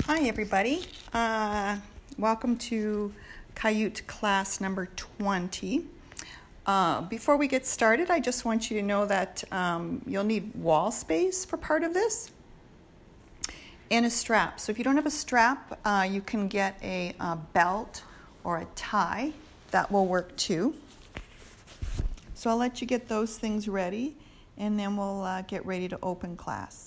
Hi everybody, welcome to Kayut class number 20. Before we get started, I just want you to know that you'll need wall space for part of this and a strap. So if you don't have a strap, you can get a belt or a tie. That will work too. So I'll let you get those things ready and then we'll get ready to open class.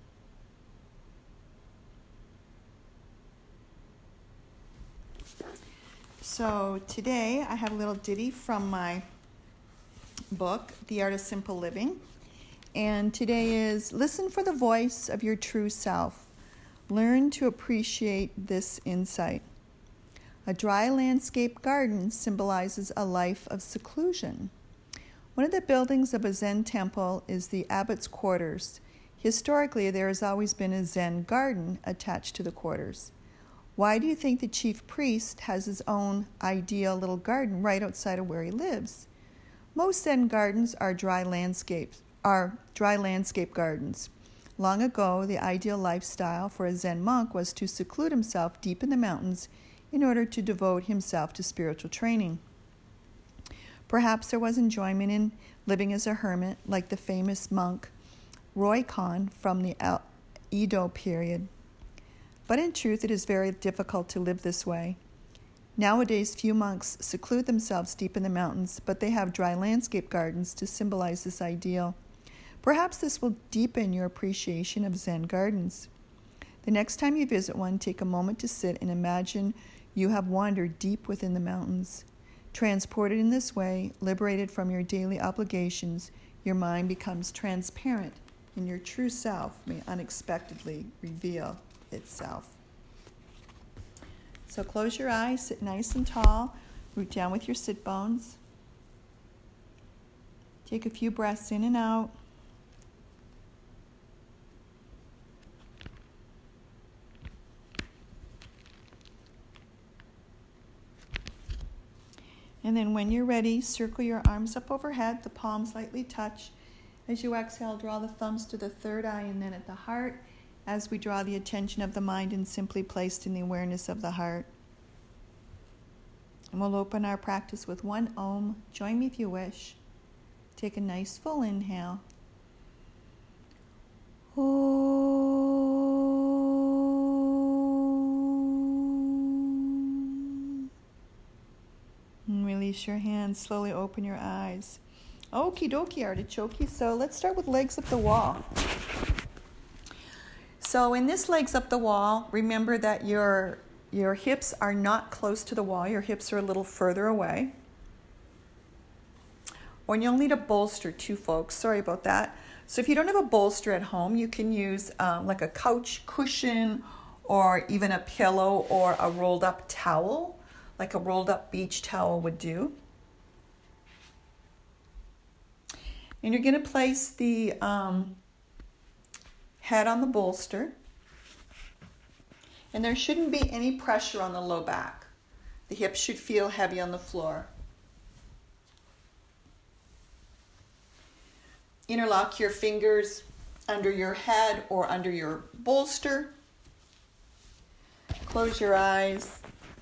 So today I have a little ditty from my book, The Art of Simple Living. And today is, listen for the voice of your true self. Learn to appreciate this insight. A dry landscape garden symbolizes a life of seclusion. One of the buildings of a Zen temple is the abbot's quarters. Historically, there has always been a Zen garden attached to the quarters. Why do you think the chief priest has his own ideal little garden right outside of where he lives? Most Zen gardens are dry landscape gardens. Long ago, the ideal lifestyle for a Zen monk was to seclude himself deep in the mountains in order to devote himself to spiritual training. Perhaps there was enjoyment in living as a hermit, like the famous monk Roikon from the Edo period. But in truth, it is very difficult to live this way. Nowadays, few monks seclude themselves deep in the mountains, but they have dry landscape gardens to symbolize this ideal. Perhaps this will deepen your appreciation of Zen gardens. The next time you visit one, take a moment to sit and imagine you have wandered deep within the mountains. Transported in this way, liberated from your daily obligations, your mind becomes transparent, and your true self may unexpectedly reveal itself. So close your eyes, sit nice and tall, root down with your sit bones. Take a few breaths in and out. And then when you're ready, circle your arms up overhead, the palms lightly touch. As you exhale, draw the thumbs to the third eye and then at the heart, as we draw the attention of the mind and simply placed in the awareness of the heart. And we'll open our practice with one Om. Join me if you wish. Take a nice full inhale. Om. And release your hands. Slowly open your eyes. Okie dokie, artichoke. So let's start with legs up the wall. So in this legs up the wall, remember that your hips are not close to the wall. Your hips are a little further away. Or you'll need a bolster too, folks. Sorry about that. So if you don't have a bolster at home, you can use like a couch cushion or even a pillow or a rolled up towel, like a rolled up beach towel would do. And you're going to place the head on the bolster, and there shouldn't be any pressure on the low back. The hips should feel heavy on the floor. Interlock your fingers under your head or under your bolster. Close your eyes.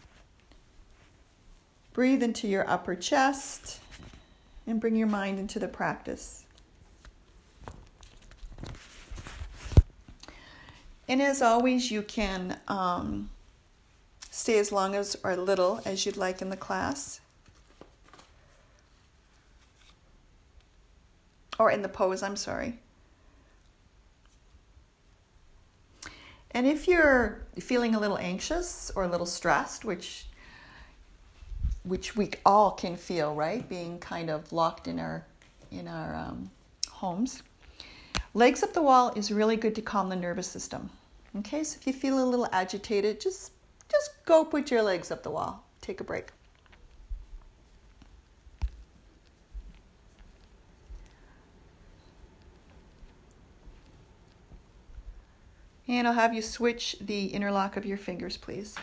Breathe into your upper chest and bring your mind into the practice. And as always, you can stay as long as or little as you'd like in the class. Or in the pose, I'm sorry. And if you're feeling a little anxious or a little stressed, which we all can feel, right? Being kind of locked in our homes. Legs up the wall is really good to calm the nervous system. Okay, so if you feel a little agitated, just go put your legs up the wall. Take a break. And I'll have you switch the interlock of your fingers, please.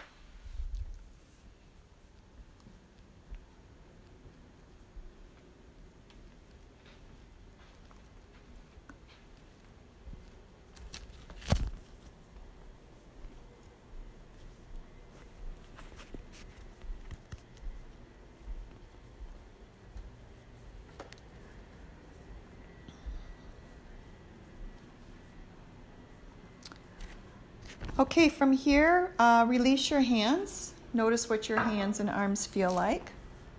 Okay, from here, release your hands. Notice what your hands and arms feel like.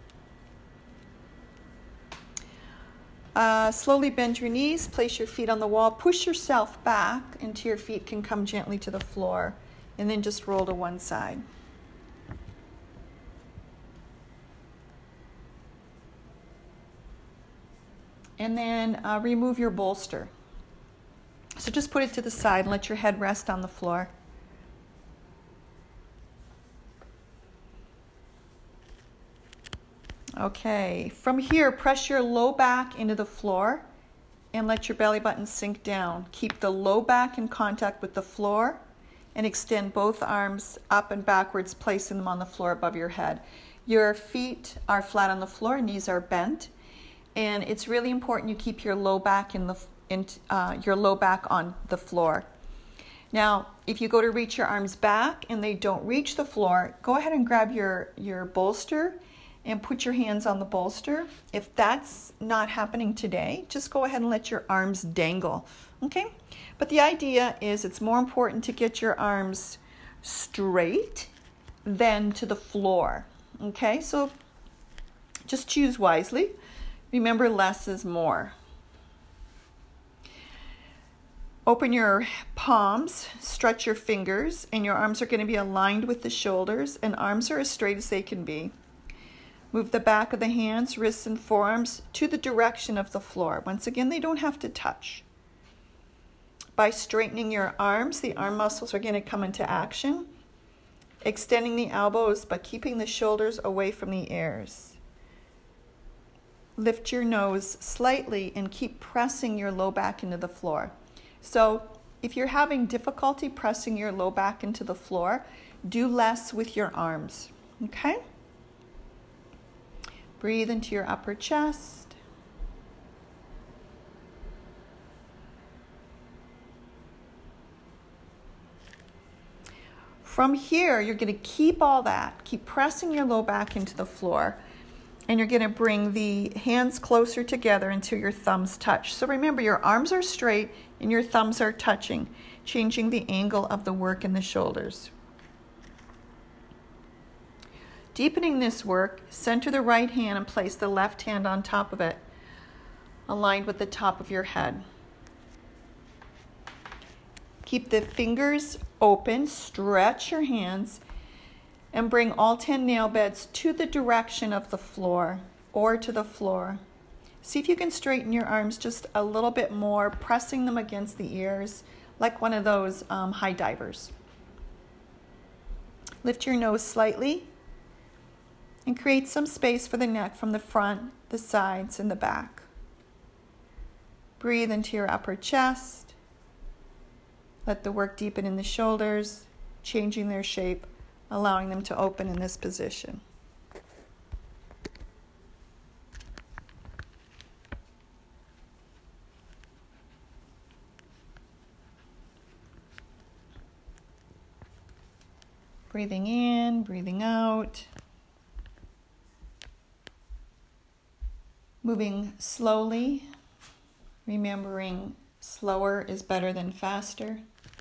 Slowly bend your knees, place your feet on the wall, push yourself back until your feet can come gently to the floor, and then just roll to one side. And then remove your bolster. So just put it to the side and let your head rest on the floor. Okay, from here, press your low back into the floor and let your belly button sink down. Keep the low back in contact with the floor and extend both arms up and backwards, placing them on the floor above your head. Your feet are flat on the floor, knees are bent, and it's really important you keep your low back your low back on the floor. Now, if you go to reach your arms back and they don't reach the floor, go ahead and grab your bolster and put your hands on the bolster. If that's not happening today, just go ahead and let your arms dangle, okay? But the idea is it's more important to get your arms straight than to the floor, okay? So just choose wisely. Remember, less is more. Open your palms, stretch your fingers, and your arms are going to be aligned with the shoulders, and arms are as straight as they can be. Move the back of the hands, wrists, and forearms to the direction of the floor. Once again, they don't have to touch. By straightening your arms, the arm muscles are going to come into action. Extending the elbows, but keeping the shoulders away from the ears. Lift your nose slightly and keep pressing your low back into the floor. So if you're having difficulty pressing your low back into the floor, do less with your arms, okay? Breathe into your upper chest. From here, you're going to keep all that. Keep pressing your low back into the floor. And you're going to bring the hands closer together until your thumbs touch. So remember, your arms are straight and your thumbs are touching, changing the angle of the work in the shoulders. Deepening this work, center the right hand and place the left hand on top of it, aligned with the top of your head. Keep the fingers open, stretch your hands, and bring all 10 nail beds to the direction of the floor or to the floor. See if you can straighten your arms just a little bit more, pressing them against the ears like one of those high divers. Lift your nose slightly and create some space for the neck from the front, the sides, and the back. Breathe into your upper chest. Let the work deepen in the shoulders, changing their shape, allowing them to open in this position. Breathing in, breathing out. Moving slowly, remembering slower is better than faster.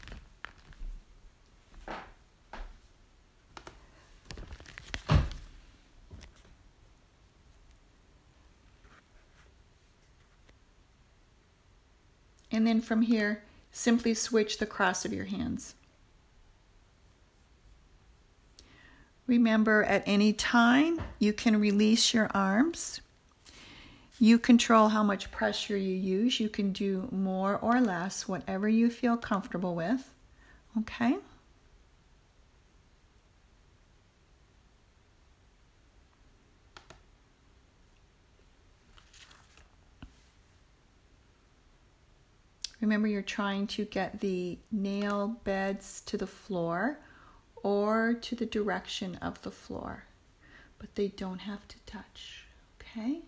And then from here, simply switch the cross of your hands. Remember, at any time, you can release your arms. You control how much pressure you use. You can do more or less, whatever you feel comfortable with. Okay? Remember, you're trying to get the nail beds to the floor or to the direction of the floor, but they don't have to touch. Okay?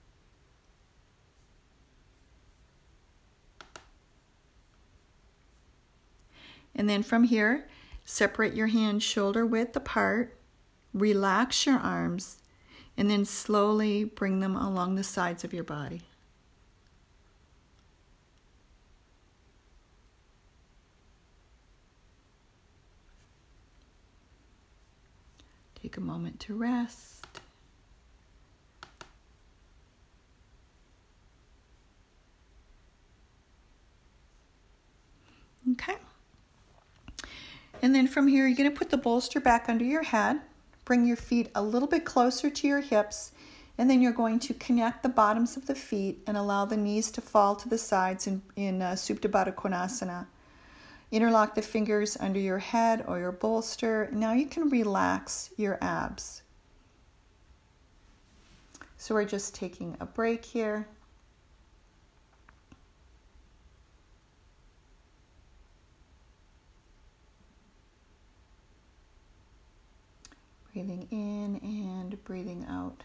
And then from here, separate your hands shoulder width apart, relax your arms, and then slowly bring them along the sides of your body. Take a moment to rest. Okay. And then from here, you're going to put the bolster back under your head. Bring your feet a little bit closer to your hips. And then you're going to connect the bottoms of the feet and allow the knees to fall to the sides in Supta Baddha Konasana. Interlock the fingers under your head or your bolster. Now you can relax your abs. So we're just taking a break here. Breathing in and breathing out.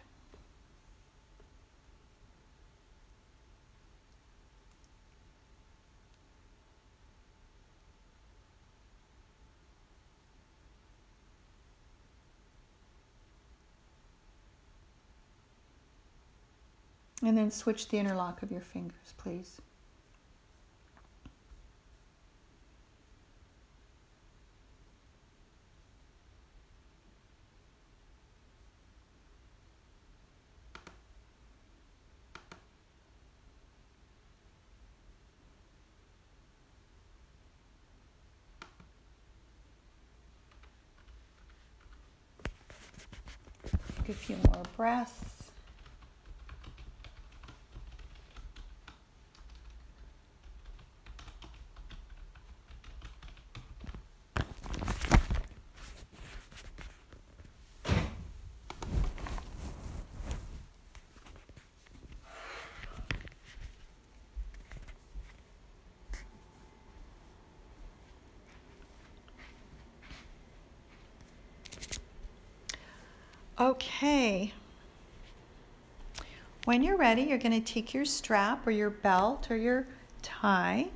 And then switch the interlock of your fingers, please. Take a few more breaths. Okay. When you're ready, you're going to take your strap or your belt or your tie.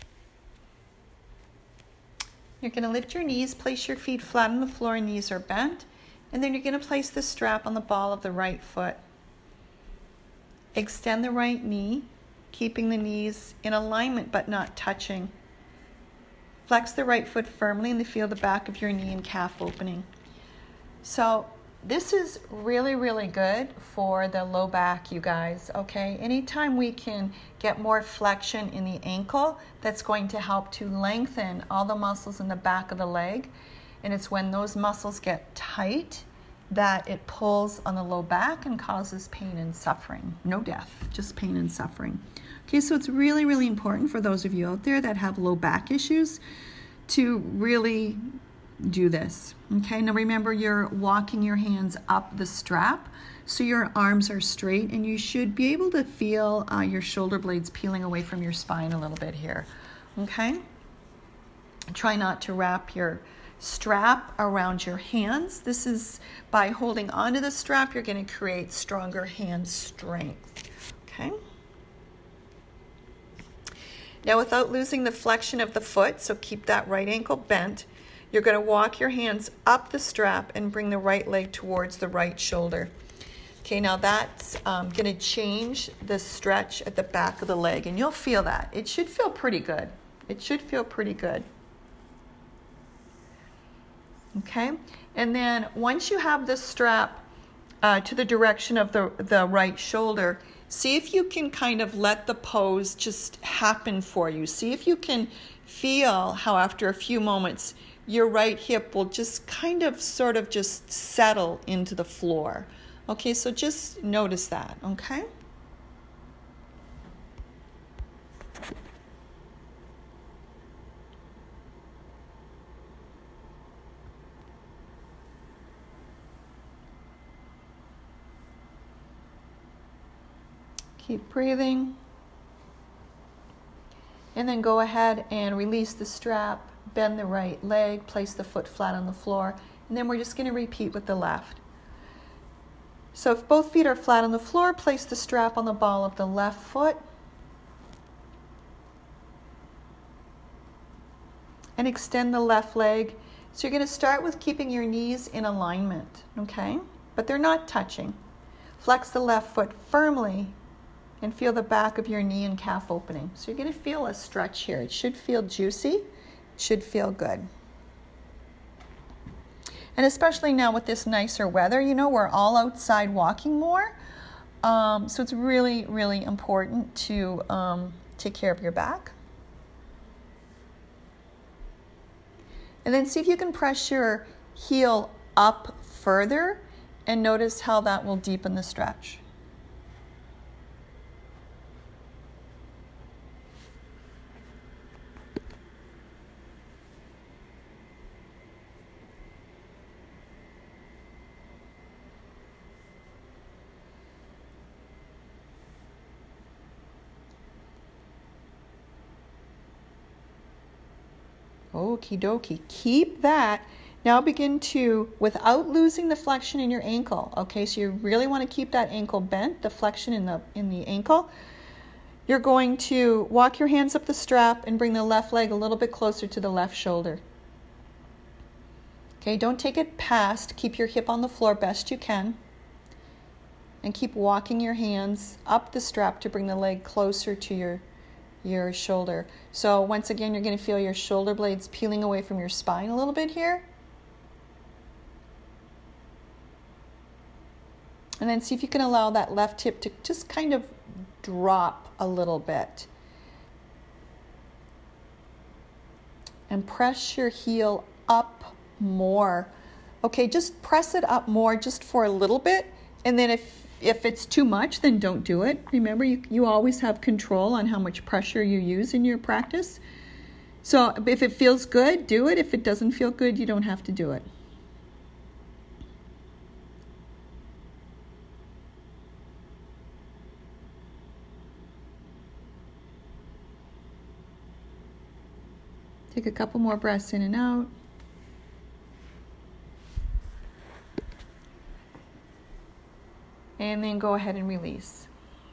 You're going to lift your knees, place your feet flat on the floor, knees are bent, and then you're going to place the strap on the ball of the right foot. Extend the right knee, keeping the knees in alignment but not touching. Flex the right foot firmly and feel the back of your knee and calf opening. So this is really, really good for the low back, you guys, okay? Anytime we can get more flexion in the ankle, that's going to help to lengthen all the muscles in the back of the leg. And it's when those muscles get tight that it pulls on the low back and causes pain and suffering. No death, just pain and suffering. Okay, so it's really, really important for those of you out there that have low back issues to really do this. Okay, now remember, you're walking your hands up the strap so your arms are straight, and you should be able to feel your shoulder blades peeling away from your spine a little bit here. Okay, try not to wrap your strap around your hands. This is by holding onto the strap, you're going to create stronger hand strength. Okay, now without losing the flexion of the foot, so keep that right ankle bent, you're going to walk your hands up the strap and bring the right leg towards the right shoulder. Okay, now that's going to change the stretch at the back of the leg, and you'll feel that. It should feel pretty good. It should feel pretty good. Okay, and then once you have the strap to the direction of the right shoulder, see if you can kind of let the pose just happen for you. See if you can feel how after a few moments your right hip will just kind of sort of just settle into the floor. Okay, so just notice that, okay? Keep breathing. And then go ahead and release the strap, bend the right leg, place the foot flat on the floor, and then we're just going to repeat with the left. So if both feet are flat on the floor, place the strap on the ball of the left foot and extend the left leg. So you're going to start with keeping your knees in alignment, okay? But they're not touching. Flex the left foot firmly and feel the back of your knee and calf opening. So you're going to feel a stretch here. It should feel juicy. It should feel good. And especially now with this nicer weather, you know, we're all outside walking more. So it's really, really important to take care of your back. And then see if you can press your heel up further and notice how that will deepen the stretch. Okie dokie. Keep that. Now begin to, without losing the flexion in your ankle, okay, so you really want to keep that ankle bent, the flexion in the ankle. You're going to walk your hands up the strap and bring the left leg a little bit closer to the left shoulder. Okay, don't take it past. Keep your hip on the floor best you can. And keep walking your hands up the strap to bring the leg closer to your shoulder. So once again, you're going to feel your shoulder blades peeling away from your spine a little bit here. And then see if you can allow that left hip to just kind of drop a little bit. And press your heel up more. Okay, just press it up more just for a little bit. And then if it's too much, then don't do it. Remember, you always have control on how much pressure you use in your practice. So if it feels good, do it. If it doesn't feel good, you don't have to do it. Take a couple more breaths in and out. And then go ahead and release.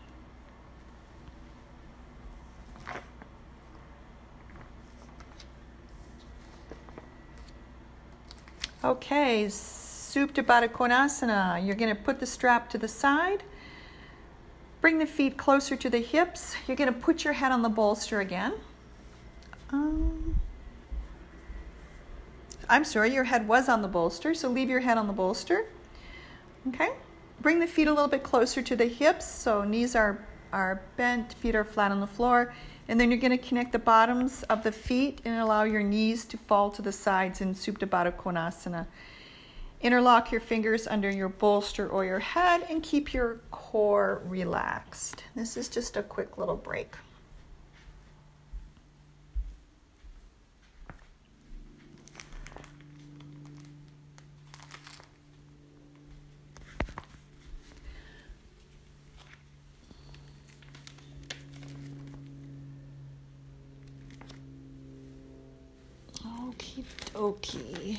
Okay, Supta Baddha Konasana. You're going to put the strap to the side. Bring the feet closer to the hips. You're going to put your head on the bolster again. I'm sorry, your head was on the bolster, so leave your head on the bolster. Okay? Bring the feet a little bit closer to the hips, so knees are bent, feet are flat on the floor. And then you're going to connect the bottoms of the feet and allow your knees to fall to the sides in Supta Baddha Konasana. Interlock your fingers under your bolster or your head and keep your core relaxed. This is just a quick little break. Okie dokie.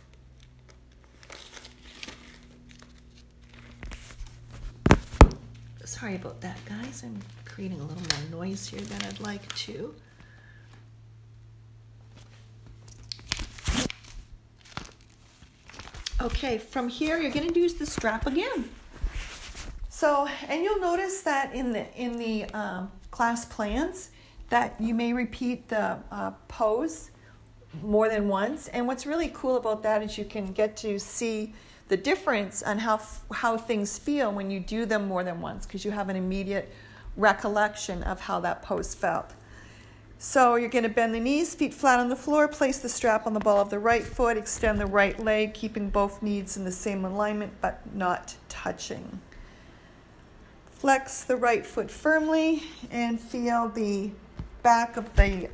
Sorry about that, guys. I'm creating a little more noise here than I'd like to. Okay, from here you're going to use the strap again. So, and you'll notice that in the class plans that you may repeat the pose more than once. And what's really cool about that is you can get to see the difference on how things feel when you do them more than once, because you have an immediate recollection of how that pose felt. So you're going to bend the knees, feet flat on the floor, place the strap on the ball of the right foot, extend the right leg, keeping both knees in the same alignment but not touching. Flex the right foot firmly and feel the back of the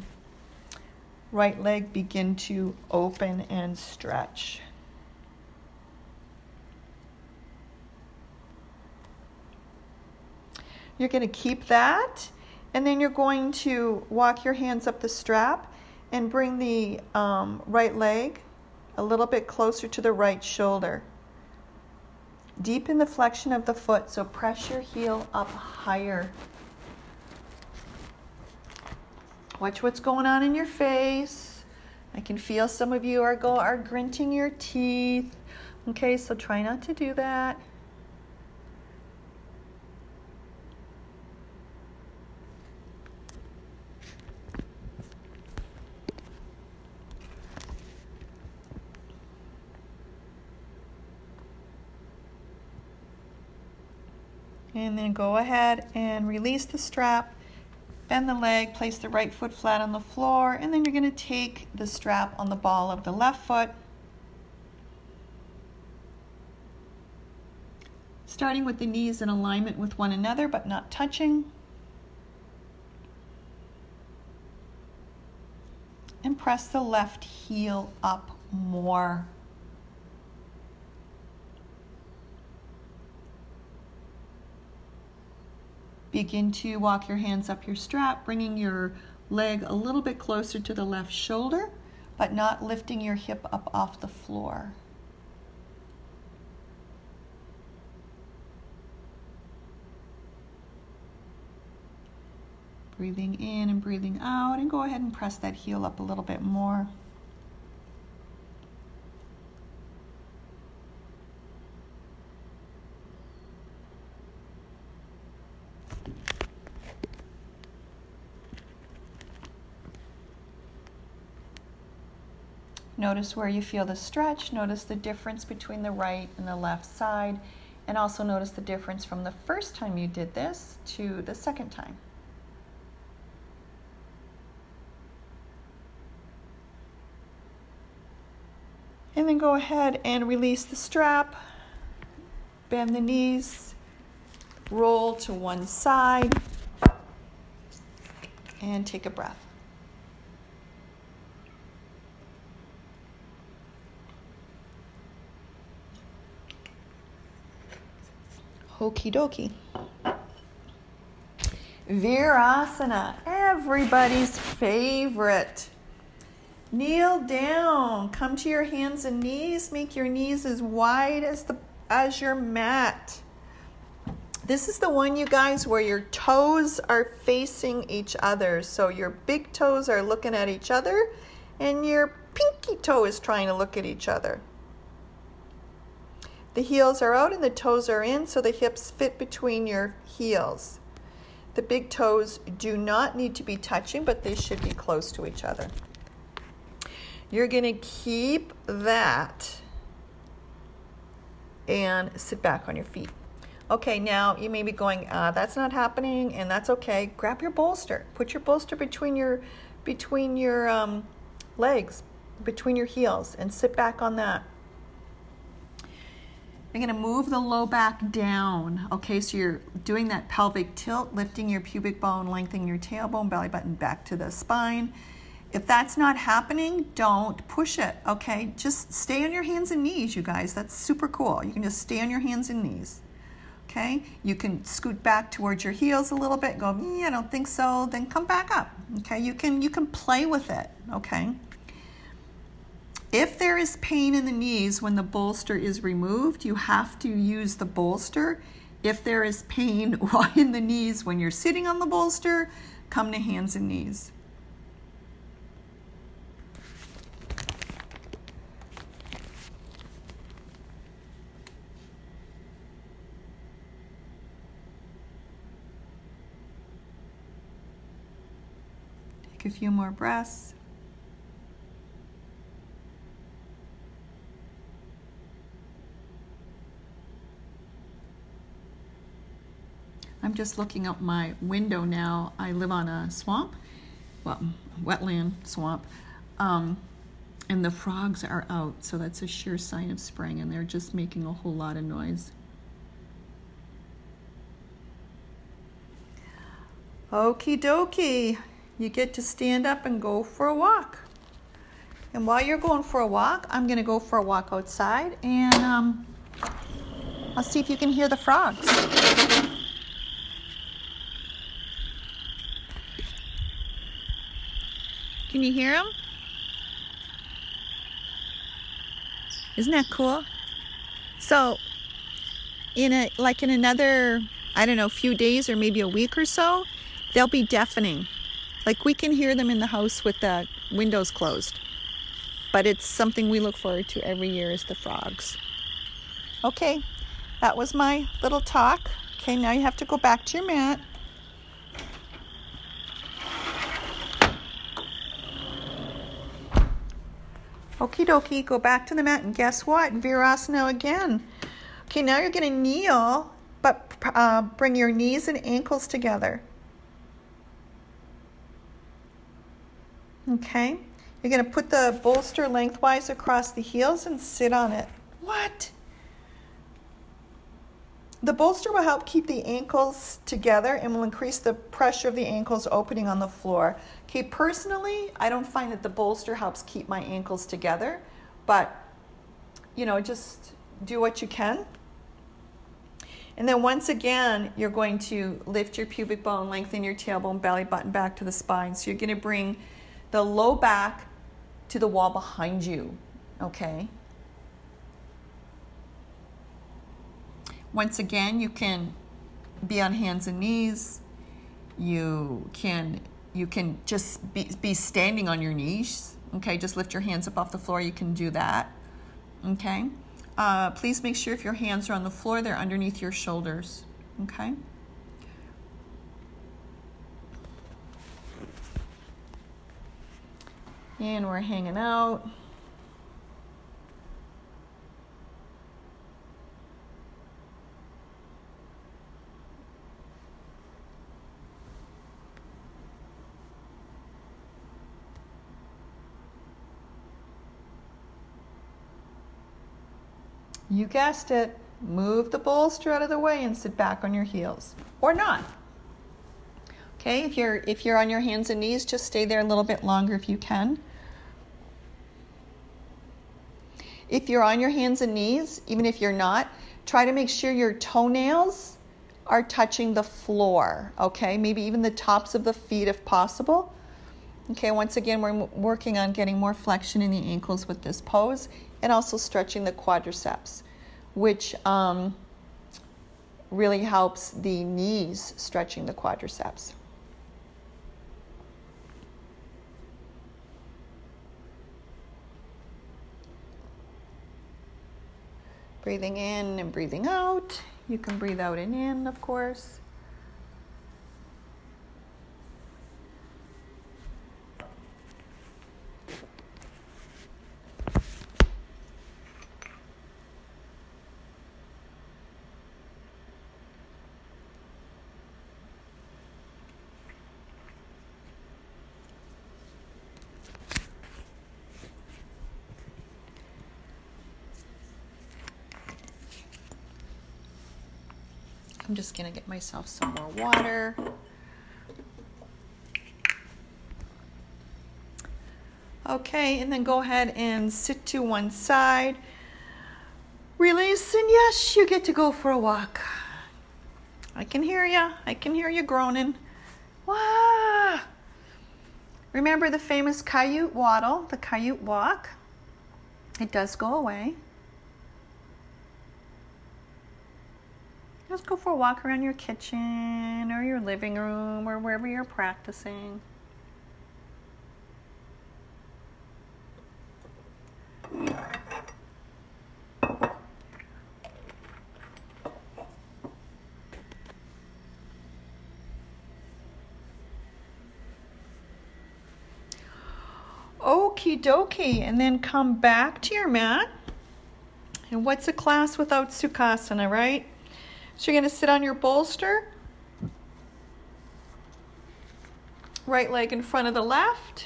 right leg begin to open and stretch. You're going to keep that, and then you're going to walk your hands up the strap and bring the right leg a little bit closer to the right shoulder. Deepen the flexion of the foot, so press your heel up higher. Watch what's going on in your face. I can feel some of you are grunting your teeth. Okay, so try not to do that. And then go ahead and release the strap, bend the leg, place the right foot flat on the floor, and then you're going to take the strap on the ball of the left foot, starting with the knees in alignment with one another but not touching. And press the left heel up more. Begin to walk your hands up your strap, bringing your leg a little bit closer to the left shoulder, but not lifting your hip up off the floor. Breathing in and breathing out, and go ahead and press that heel up a little bit more. Notice where you feel the stretch. Notice the difference between the right and the left side, and also notice the difference from the first time you did this to the second time. And then go ahead and release the strap, bend the knees, roll to one side, and take a breath. Okie dokie. Virasana, everybody's favorite. Kneel down, come to your hands and knees, make your knees as wide as your mat. This is the one, you guys, where your toes are facing each other. So your big toes are looking at each other and your pinky toe is trying to look at each other. The heels are out and the toes are in, so the hips fit between your heels. The big toes do not need to be touching, but they should be close to each other. You're going to keep that and sit back on your feet. Okay, now you may be going, that's not happening, and that's okay. Grab your bolster. Put your bolster between your legs, between your heels, and sit back on that. You're going to move the low back down. Okay, so you're doing that pelvic tilt, lifting your pubic bone, lengthening your tailbone, belly button back to the spine. If that's not happening, don't push it, okay? Just stay on your hands and knees, you guys. That's super cool. You can just stay on your hands and knees, okay? You can scoot back towards your heels a little bit, go, I don't think so, then come back up, okay? You can play with it, okay? If there is pain in the knees when the bolster is removed, you have to use the bolster. If there is pain in the knees when you're sitting on the bolster, come to hands and knees. Take a few more breaths. I'm just looking out my window now. I live on a swamp, well, wetland swamp, and the frogs are out, so that's a sure sign of spring, and they're just making a whole lot of noise. Okie dokie, you get to stand up and go for a walk. And while you're going for a walk, I'm gonna go for a walk outside, and I'll see if you can hear the frogs. Can you hear them? Isn't that cool? So, in another, I don't know, few days or maybe a week or so, they'll be deafening. Like, we can hear them in the house with the windows closed. But it's something we look forward to every year is the frogs. Okay, that was my little talk. Okay, now you have to go back to your mat. Okie dokie, go back to the mat, and guess what? Virasana again. Okay, now you're going to kneel, but bring your knees and ankles together. Okay? You're going to put the bolster lengthwise across the heels and sit on it. What? The bolster will help keep the ankles together and will increase the pressure of the ankles opening on the floor. Okay, personally, I don't find that the bolster helps keep my ankles together, but, just do what you can. And then once again, you're going to lift your pubic bone, lengthen your tailbone, belly button back to the spine. So you're going to bring the low back to the wall behind you, okay? Once again, you can be on hands and knees. You can just be standing on your knees, okay? Just lift your hands up off the floor. You can do that, okay? Please make sure if your hands are on the floor, they're underneath your shoulders, okay? And we're hanging out. You guessed it. Move the bolster out of the way and sit back on your heels. Or not. Okay, if you're on your hands and knees, just stay there a little bit longer if you can. If you're on your hands and knees, even if you're not, try to make sure your toenails are touching the floor, okay? Maybe even the tops of the feet if possible. Okay, once again, we're working on getting more flexion in the ankles with this pose and also stretching the quadriceps, which really helps the knees stretching the quadriceps. Breathing in and breathing out. You can breathe out and in, of course. I'm just going to get myself some more water. Okay, and then go ahead and sit to one side. Release, and yes, you get to go for a walk. I can hear you. I can hear you groaning. Wah! Remember the famous coyote waddle, the coyote walk? It does go away. Just go for a walk around your kitchen or your living room or wherever you're practicing. Okie dokie, and then come back to your mat. And what's a class without Sukhasana, right? So you're going to sit on your bolster, right leg in front of the left.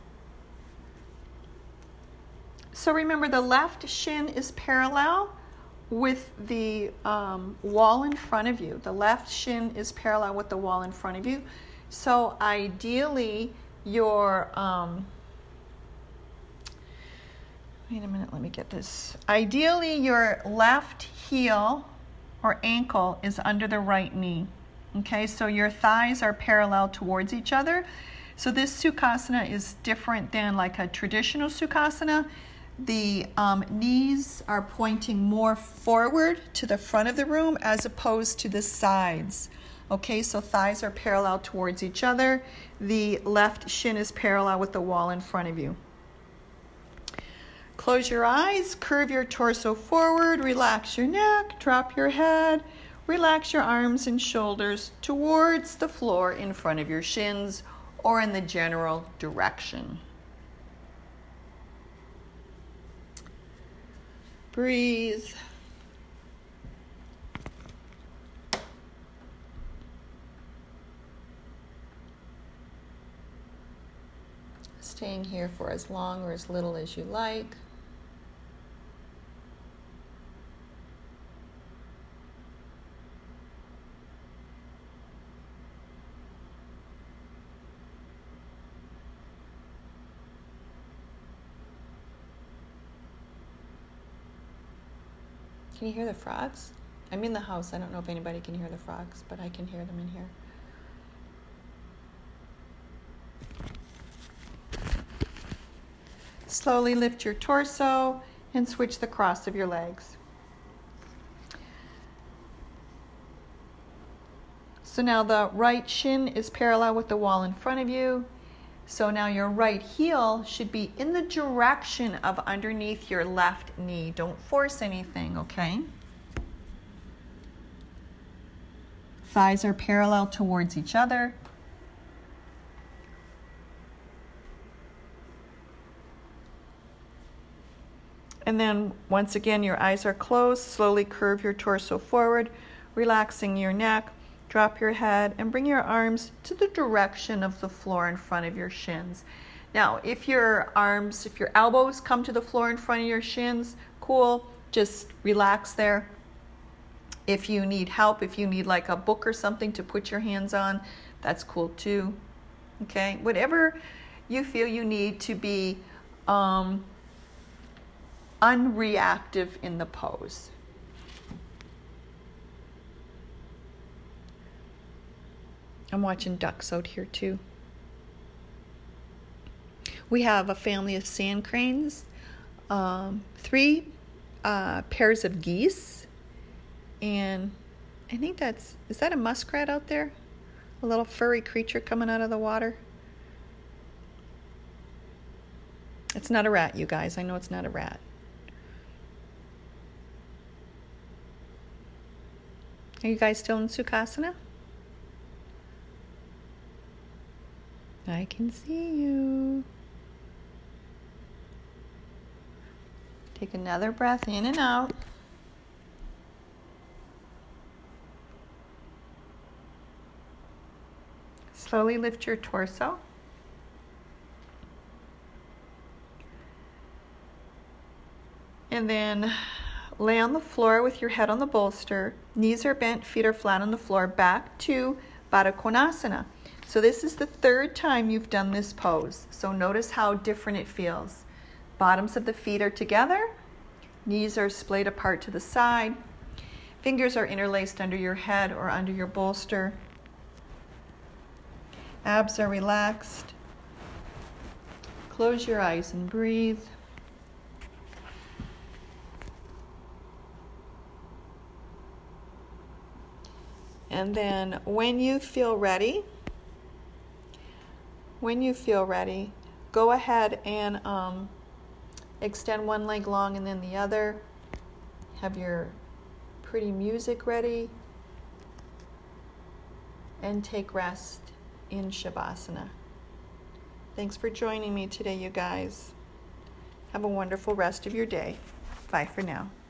So remember, the left shin is parallel with the wall in front of you. The left shin is parallel with the wall in front of you. So ideally, your wait a minute, let me get this. Ideally, your left heel or ankle is under the right knee. Okay, so your thighs are parallel towards each other. So this Sukhasana is different than like a traditional Sukhasana. The knees are pointing more forward to the front of the room as opposed to the sides. Okay, so thighs are parallel towards each other. The left shin is parallel with the wall in front of you. Close your eyes, curve your torso forward, relax your neck, drop your head, relax your arms and shoulders towards the floor in front of your shins or in the general direction. Breathe. staying here for as long or as little as you like. Can you hear the frogs? I'm in the house. I don't know if anybody can hear the frogs, but I can hear them in here. Slowly lift your torso and switch the cross of your legs. So now the right shin is parallel with the wall in front of you. So now your right heel should be in the direction of underneath your left knee. Don't force anything, okay? Thighs are parallel towards each other. And then once again, your eyes are closed. Slowly curve your torso forward, relaxing your neck. Drop your head and bring your arms to the direction of the floor in front of your shins. Now, if your elbows come to the floor in front of your shins, cool, just relax there. If you need help, if you need like a book or something to put your hands on, that's cool too. Okay, whatever you feel you need to be unreactive in the pose. I'm watching ducks out here too. We have a family of sand cranes, 3 pairs of geese, and I think is that a muskrat out there? A little furry creature coming out of the water. It's not a rat, you guys. I know it's not a rat. Are you guys still in Sukhasana? I can see you. Take another breath in and out. Slowly lift your torso. And then lay on the floor with your head on the bolster. Knees are bent, feet are flat on the floor. Back to Baddha Konasana. So this is the 3rd time you've done this pose. So notice how different it feels. Bottoms of the feet are together. Knees are splayed apart to the side. Fingers are interlaced under your head or under your bolster. Abs are relaxed. Close your eyes and breathe. And then when you feel ready, go ahead and extend one leg long and then the other. Have your pretty music ready. And take rest in Shavasana. Thanks for joining me today, you guys. Have a wonderful rest of your day. Bye for now.